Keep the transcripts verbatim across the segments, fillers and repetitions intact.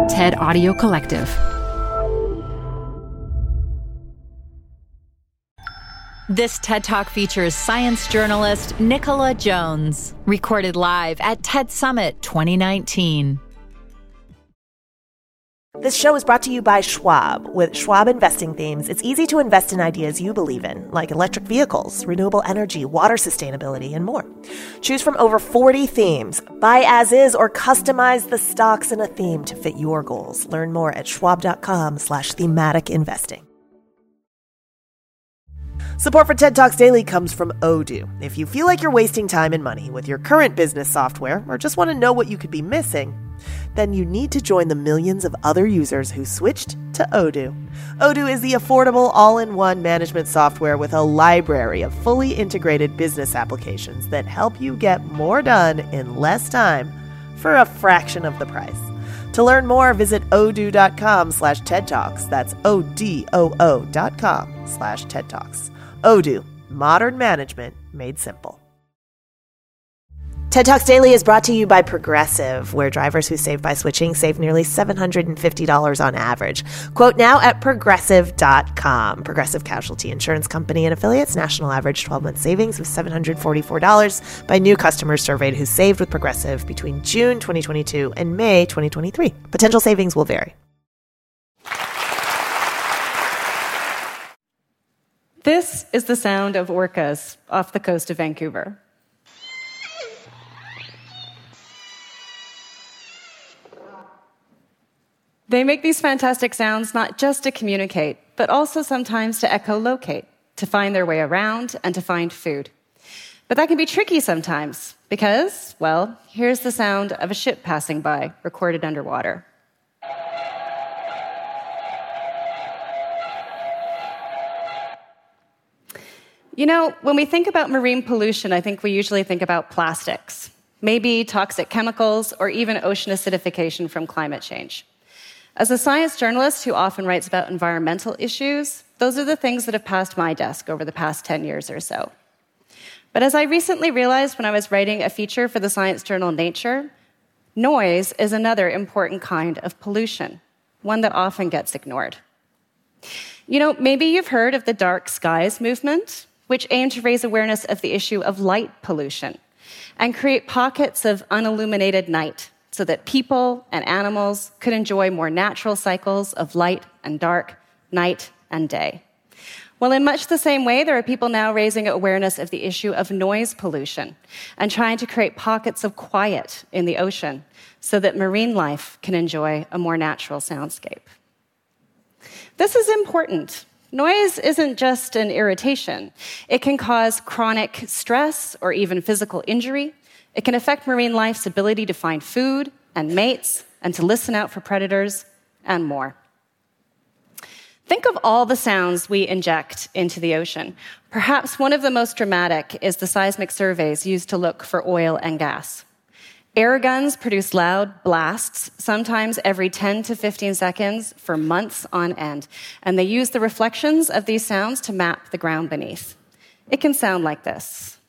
TED Audio Collective. This TED Talk features science journalist Nicola Jones, recorded live at TED Summit twenty nineteen. This show is brought to you by Schwab. With Schwab investing themes, it's easy to invest in ideas you believe in, like electric vehicles, renewable energy, water sustainability, and more. Choose from over forty themes. Buy as is or customize the stocks in a theme to fit your goals. Learn more at schwab.com slash thematic investing. Support for TED Talks Daily comes from Odoo. If you feel like you're wasting time and money with your current business software or just want to know what you could be missing, then you need to join the millions of other users who switched to Odoo. Odoo is the affordable all-in-one management software with a library of fully integrated business applications that help you get more done in less time for a fraction of the price. To learn more, visit odoo.com slash TED Talks. That's O-D-O-O dot com slash TED Talks. Odoo, modern management made simple. TED Talks Daily is brought to you by Progressive, where drivers who save by switching save nearly seven hundred fifty dollars on average. Quote now at progressive dot com. Progressive Casualty Insurance Company and affiliates. National average twelve-month savings of seven hundred forty-four dollars by new customers surveyed who saved with Progressive between June twenty twenty-two and May twenty twenty-three. Potential savings will vary. This is the sound of orcas off the coast of Vancouver. They make these fantastic sounds not just to communicate, but also sometimes to echolocate, to find their way around and to find food. But that can be tricky sometimes because, well, here's the sound of a ship passing by, recorded underwater. You know, when we think about marine pollution, I think we usually think about plastics, maybe toxic chemicals, or even ocean acidification from climate change. As a science journalist who often writes about environmental issues, those are the things that have passed my desk over the past ten years or so. But as I recently realized when I was writing a feature for the science journal Nature, noise is another important kind of pollution, one that often gets ignored. You know, maybe you've heard of the Dark Skies movement, which aimed to raise awareness of the issue of light pollution and create pockets of unilluminated night so that people and animals could enjoy more natural cycles of light and dark, night and day. Well, in much the same way, there are people now raising awareness of the issue of noise pollution and trying to create pockets of quiet in the ocean so that marine life can enjoy a more natural soundscape. This is important. Noise isn't just an irritation. It can cause chronic stress or even physical injury. It can affect marine life's ability to find food and mates and to listen out for predators and more. Think of all the sounds we inject into the ocean. Perhaps one of the most dramatic is the seismic surveys used to look for oil and gas. Air guns produce loud blasts, sometimes every ten to fifteen seconds for months on end, and they use the reflections of these sounds to map the ground beneath. It can sound like this.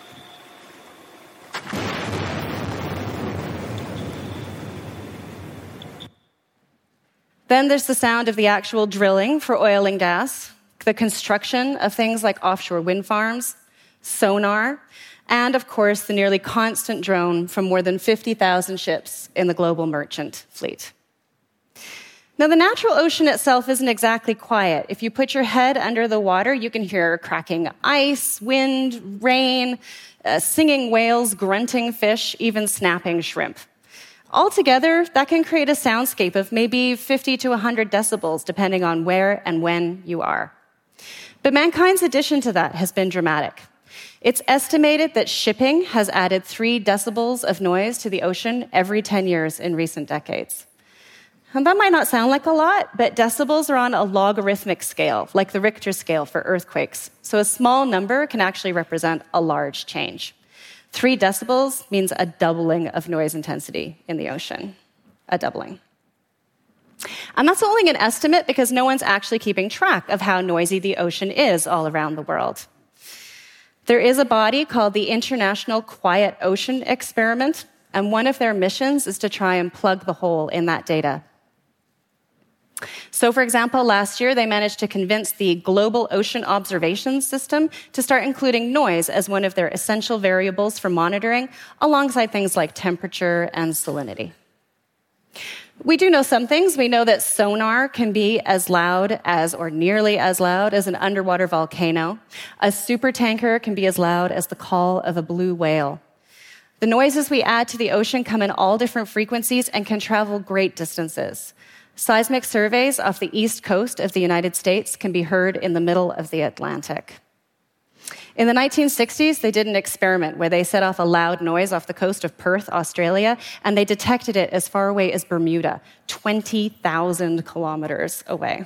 Then there's the sound of the actual drilling for oil and gas, the construction of things like offshore wind farms, sonar, and, of course, the nearly constant drone from more than fifty thousand ships in the global merchant fleet. Now, the natural ocean itself isn't exactly quiet. If you put your head under the water, you can hear cracking ice, wind, rain, uh, singing whales, grunting fish, even snapping shrimp. Altogether, that can create a soundscape of maybe fifty to one hundred decibels, depending on where and when you are. But mankind's addition to that has been dramatic. It's estimated that shipping has added three decibels of noise to the ocean every ten years in recent decades. And that might not sound like a lot, but decibels are on a logarithmic scale, like the Richter scale for earthquakes. So a small number can actually represent a large change. Three decibels means a doubling of noise intensity in the ocean. A doubling. And that's only an estimate because no one's actually keeping track of how noisy the ocean is all around the world. There is a body called the International Quiet Ocean Experiment, and one of their missions is to try and plug the hole in that data So, for example, last year they managed to convince the Global Ocean Observation System to start including noise as one of their essential variables for monitoring, alongside things like temperature and salinity. We do know some things. We know that sonar can be as loud as, or nearly as loud, as an underwater volcano. A supertanker can be as loud as the call of a blue whale. The noises we add to the ocean come in all different frequencies and can travel great distances. Seismic surveys off the east coast of the United States can be heard in the middle of the Atlantic. In the nineteen sixties, they did an experiment where they set off a loud noise off the coast of Perth, Australia, and they detected it as far away as Bermuda, twenty thousand kilometers away.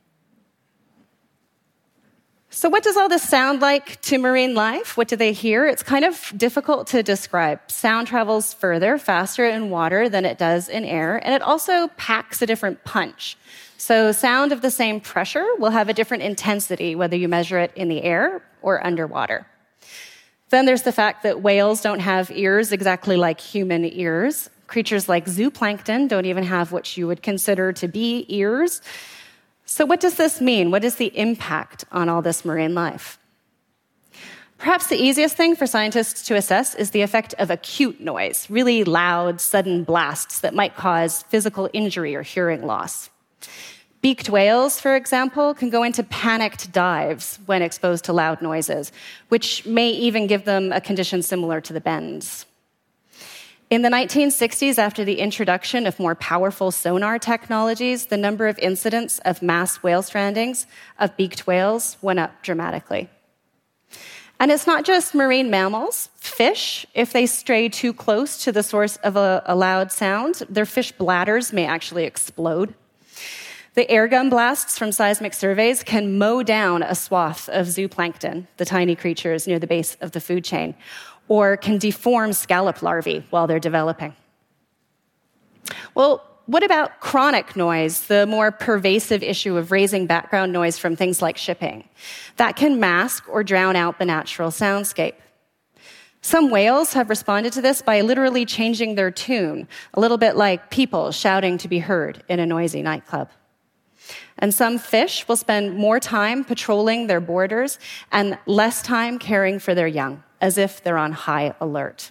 So what does all this sound like to marine life? What do they hear? It's kind of difficult to describe. Sound travels further, faster in water than it does in air, and it also packs a different punch. So sound of the same pressure will have a different intensity, whether you measure it in the air or underwater. Then there's the fact that whales don't have ears exactly like human ears. Creatures like zooplankton don't even have what you would consider to be ears. So what does this mean? What is the impact on all this marine life? Perhaps the easiest thing for scientists to assess is the effect of acute noise, really loud, sudden blasts that might cause physical injury or hearing loss. Beaked whales, for example, can go into panicked dives when exposed to loud noises, which may even give them a condition similar to the bends. In the nineteen sixties, after the introduction of more powerful sonar technologies, the number of incidents of mass whale strandings of beaked whales went up dramatically. And it's not just marine mammals. Fish, if they stray too close to the source of a, a loud sound, their fish bladders may actually explode. The airgun blasts from seismic surveys can mow down a swath of zooplankton, the tiny creatures near the base of the food chain, or can deform scallop larvae while they're developing. Well, what about chronic noise, the more pervasive issue of raising background noise from things like shipping? That can mask or drown out the natural soundscape. Some whales have responded to this by literally changing their tune, a little bit like people shouting to be heard in a noisy nightclub. And some fish will spend more time patrolling their borders and less time caring for their young, as if they're on high alert.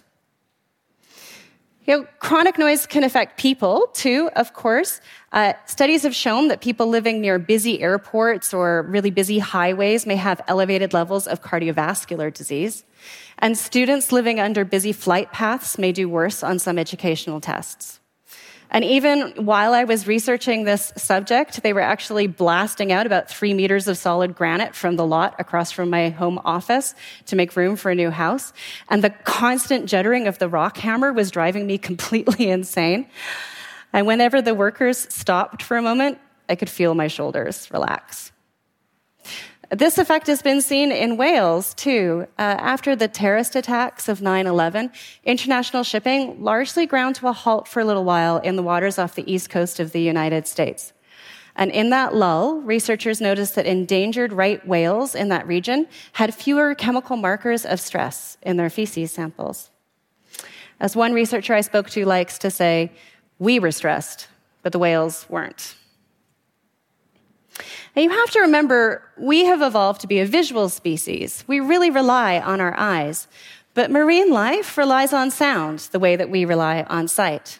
You know, chronic noise can affect people, too, of course. Uh, studies have shown that people living near busy airports or really busy highways may have elevated levels of cardiovascular disease. And students living under busy flight paths may do worse on some educational tests. And even while I was researching this subject, they were actually blasting out about three meters of solid granite from the lot across from my home office to make room for a new house. And the constant juddering of the rock hammer was driving me completely insane. And whenever the workers stopped for a moment, I could feel my shoulders relax. This effect has been seen in whales, too. Uh, after the terrorist attacks of nine eleven, international shipping largely ground to a halt for a little while in the waters off the east coast of the United States. And in that lull, researchers noticed that endangered right whales in that region had fewer chemical markers of stress in their feces samples. As one researcher I spoke to likes to say, we were stressed, but the whales weren't. And you have to remember, we have evolved to be a visual species. We really rely on our eyes. But marine life relies on sound the way that we rely on sight.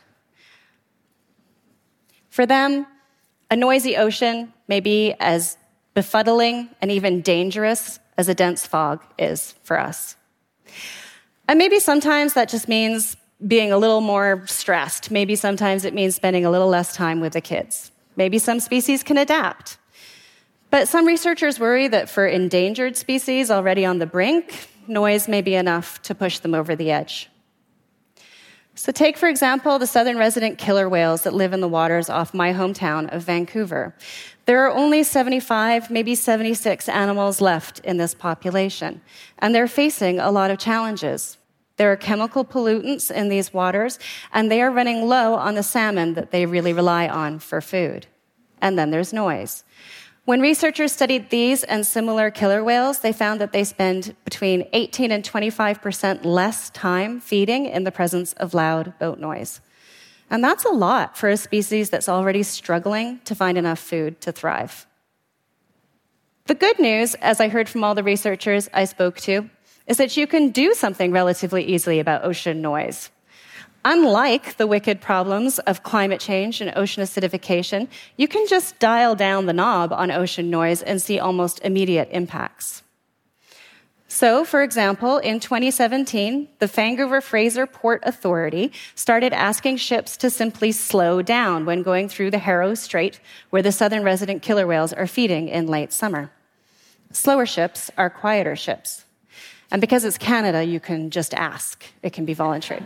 For them, a noisy ocean may be as befuddling and even dangerous as a dense fog is for us. And maybe sometimes that just means being a little more stressed. Maybe sometimes it means spending a little less time with the kids. Maybe some species can adapt. But some researchers worry that for endangered species already on the brink, noise may be enough to push them over the edge. So take, for example, the southern resident killer whales that live in the waters off my hometown of Vancouver. There are only seventy-five, maybe seventy-six animals left in this population, and they're facing a lot of challenges. There are chemical pollutants in these waters, and they are running low on the salmon that they really rely on for food. And then there's noise. When researchers studied these and similar killer whales, they found that they spend between eighteen and twenty-five percent less time feeding in the presence of loud boat noise. And that's a lot for a species that's already struggling to find enough food to thrive. The good news, as I heard from all the researchers I spoke to, is that you can do something relatively easily about ocean noise. Unlike the wicked problems of climate change and ocean acidification, you can just dial down the knob on ocean noise and see almost immediate impacts. So, for example, in twenty seventeen, the Vancouver-Fraser Port Authority started asking ships to simply slow down when going through the Haro Strait, where the southern resident killer whales are feeding in late summer. Slower ships are quieter ships. And because it's Canada, you can just ask. It can be voluntary.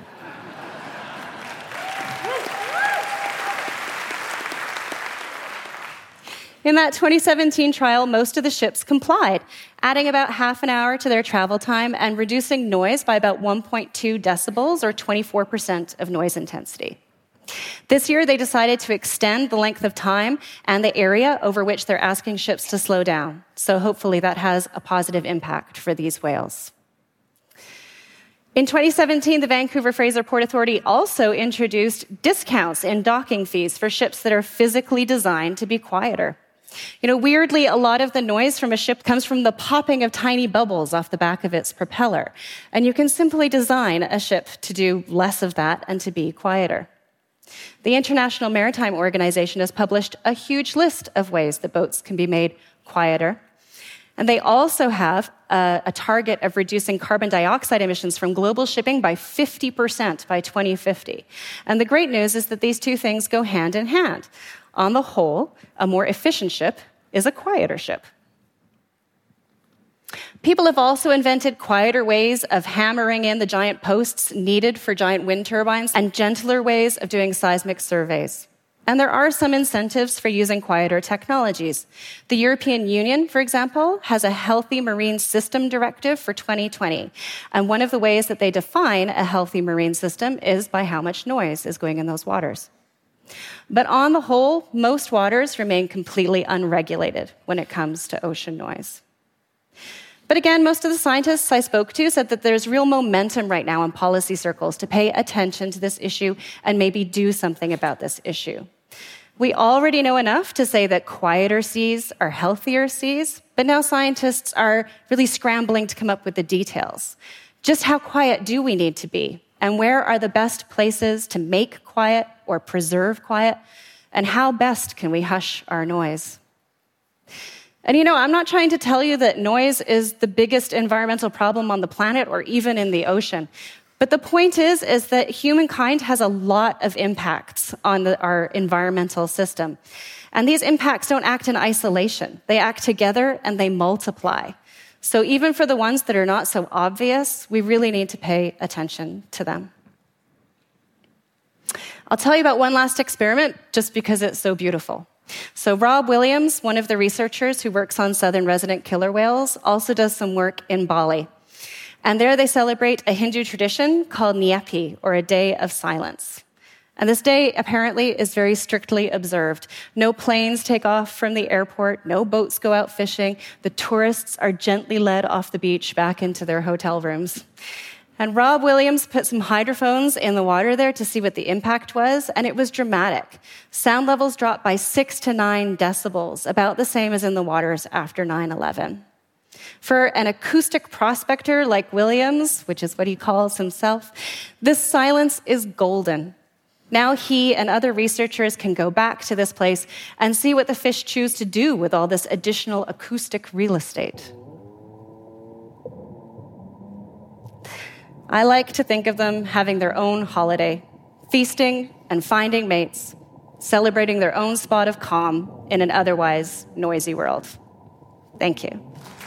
In that twenty seventeen trial, most of the ships complied, adding about half an hour to their travel time and reducing noise by about one point two decibels, or twenty-four percent of noise intensity. This year, they decided to extend the length of time and the area over which they're asking ships to slow down. So hopefully that has a positive impact for these whales. In twenty seventeen, the Vancouver-Fraser Port Authority also introduced discounts in docking fees for ships that are physically designed to be quieter. You know, weirdly, a lot of the noise from a ship comes from the popping of tiny bubbles off the back of its propeller. And you can simply design a ship to do less of that and to be quieter. The International Maritime Organization has published a huge list of ways that boats can be made quieter. And they also have a, a target of reducing carbon dioxide emissions from global shipping by fifty percent by twenty fifty. And the great news is that these two things go hand in hand. On the whole, a more efficient ship is a quieter ship. People have also invented quieter ways of hammering in the giant posts needed for giant wind turbines and gentler ways of doing seismic surveys. And there are some incentives for using quieter technologies. The European Union, for example, has a Healthy Marine System Directive for twenty twenty. And one of the ways that they define a healthy marine system is by how much noise is going in those waters. But on the whole, most waters remain completely unregulated when it comes to ocean noise. But again, most of the scientists I spoke to said that there's real momentum right now in policy circles to pay attention to this issue and maybe do something about this issue. We already know enough to say that quieter seas are healthier seas, but now scientists are really scrambling to come up with the details. Just how quiet do we need to be? And where are the best places to make quiet or preserve quiet? And how best can we hush our noise? And you know, I'm not trying to tell you that noise is the biggest environmental problem on the planet or even in the ocean. But the point is, is that humankind has a lot of impacts on the, our environmental system. And these impacts don't act in isolation. They act together and they multiply. So even for the ones that are not so obvious, we really need to pay attention to them. I'll tell you about one last experiment just because it's so beautiful. So Rob Williams, one of the researchers who works on southern resident killer whales, also does some work in Bali. And there they celebrate a Hindu tradition called Nyepi, or a day of silence. And this day, apparently, is very strictly observed. No planes take off from the airport. No boats go out fishing. The tourists are gently led off the beach back into their hotel rooms. And Rob Williams put some hydrophones in the water there to see what the impact was, and it was dramatic. Sound levels dropped by six to nine decibels, about the same as in the waters after nine eleven. For an acoustic prospector like Williams, which is what he calls himself, this silence is golden. Now he and other researchers can go back to this place and see what the fish choose to do with all this additional acoustic real estate. I like to think of them having their own holiday, feasting and finding mates, celebrating their own spot of calm in an otherwise noisy world. Thank you.